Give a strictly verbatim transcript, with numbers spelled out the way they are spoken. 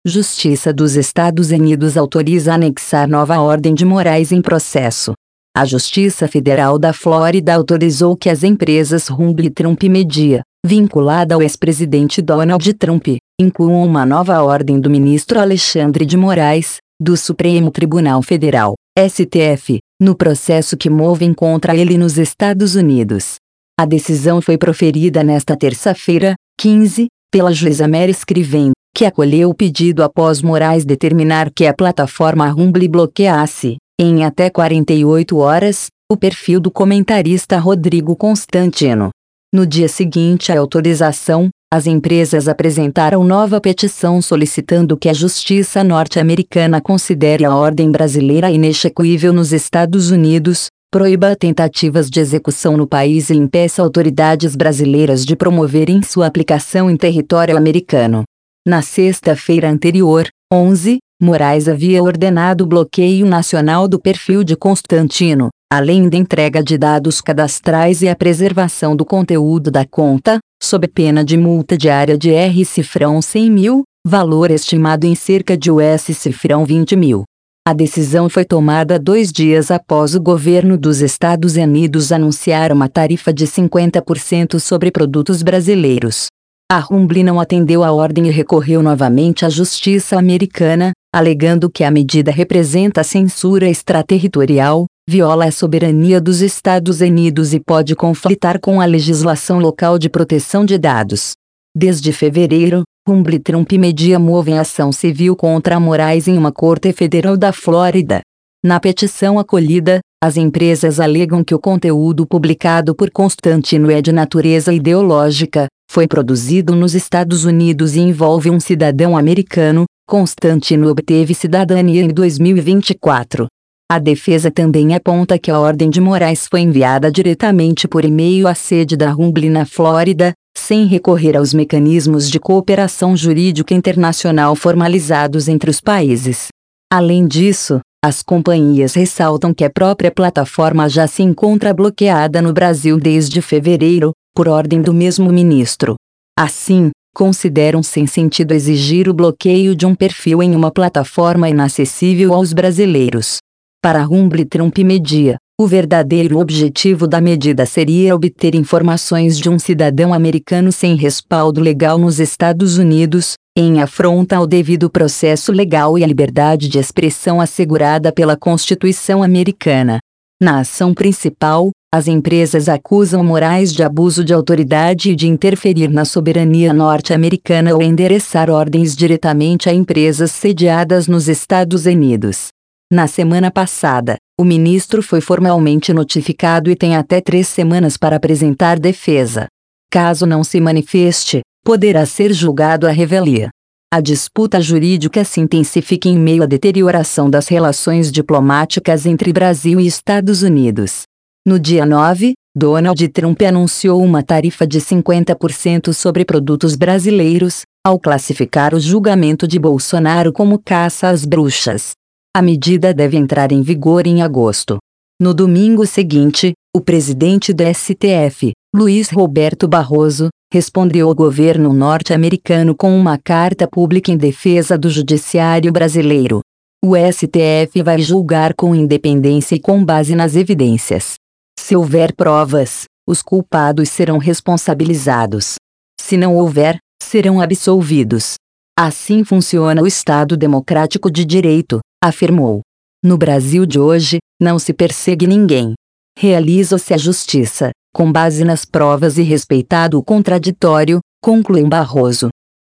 Justiça dos Estados Unidos autoriza anexar nova ordem de Moraes em processo. A Justiça Federal da Flórida autorizou que as empresas Rumble e Trump Media, vinculada ao ex-presidente Donald Trump, incluam uma nova ordem do ministro Alexandre de Moraes, do Supremo Tribunal Federal, S T F, no processo que movem contra ele nos Estados Unidos. A decisão foi proferida nesta terça-feira, quinze, pela juíza Mary Scriven, que acolheu o pedido após Moraes determinar que a plataforma Rumble bloqueasse, em até quarenta e oito horas, o perfil do comentarista Rodrigo Constantino. No dia seguinte à autorização, as empresas apresentaram nova petição solicitando que a justiça norte-americana considere a ordem brasileira inexequível nos Estados Unidos, proíba tentativas de execução no país e impeça autoridades brasileiras de promoverem sua aplicação em território americano. Na sexta-feira anterior, onze, Moraes havia ordenado o bloqueio nacional do perfil de Constantino, além da entrega de dados cadastrais e a preservação do conteúdo da conta, sob pena de multa diária de R$ cem mil, valor estimado em cerca de U S vinte mil. A decisão foi tomada dois dias após o governo dos Estados Unidos anunciar uma tarifa de cinquenta por cento sobre produtos brasileiros. A Rumble não atendeu à ordem e recorreu novamente à justiça americana, alegando que a medida representa censura extraterritorial, viola a soberania dos Estados Unidos e pode conflitar com a legislação local de proteção de dados. Desde fevereiro, Rumble e Trump Media movem ação civil contra Moraes em uma corte federal da Flórida. Na petição acolhida, as empresas alegam que o conteúdo publicado por Constantino é de natureza ideológica, foi produzido nos Estados Unidos e envolve um cidadão americano. Constantino obteve cidadania em dois mil e vinte e quatro. A defesa também aponta que a ordem de Moraes foi enviada diretamente por e-mail à sede da Rumble na Flórida, sem recorrer aos mecanismos de cooperação jurídica internacional formalizados entre os países. Além disso, as companhias ressaltam que a própria plataforma já se encontra bloqueada no Brasil desde fevereiro, por ordem do mesmo ministro. Assim, consideram sem sentido exigir o bloqueio de um perfil em uma plataforma inacessível aos brasileiros. Para Rumble e Trump Media, o verdadeiro objetivo da medida seria obter informações de um cidadão americano sem respaldo legal nos Estados Unidos, em afronta ao devido processo legal e à liberdade de expressão assegurada pela Constituição americana. Na ação principal, as empresas acusam Moraes de abuso de autoridade e de interferir na soberania norte-americana ou endereçar ordens diretamente a empresas sediadas nos Estados Unidos. Na semana passada, o ministro foi formalmente notificado e tem até três semanas para apresentar defesa. Caso não se manifeste, poderá ser julgado à revelia. A disputa jurídica se intensifica em meio à deterioração das relações diplomáticas entre Brasil e Estados Unidos. No dia nove, Donald Trump anunciou uma tarifa de cinquenta por cento sobre produtos brasileiros, ao classificar o julgamento de Bolsonaro como caça às bruxas. A medida deve entrar em vigor em agosto. No domingo seguinte, o presidente do S T F, Luiz Roberto Barroso, respondeu ao governo norte-americano com uma carta pública em defesa do judiciário brasileiro. O S T F vai julgar com independência e com base nas evidências. Se houver provas, os culpados serão responsabilizados. Se não houver, serão absolvidos. Assim funciona o Estado democrático de direito, afirmou. No Brasil de hoje, não se persegue ninguém. Realiza-se a justiça, com base nas provas e respeitado o contraditório, concluiu Barroso.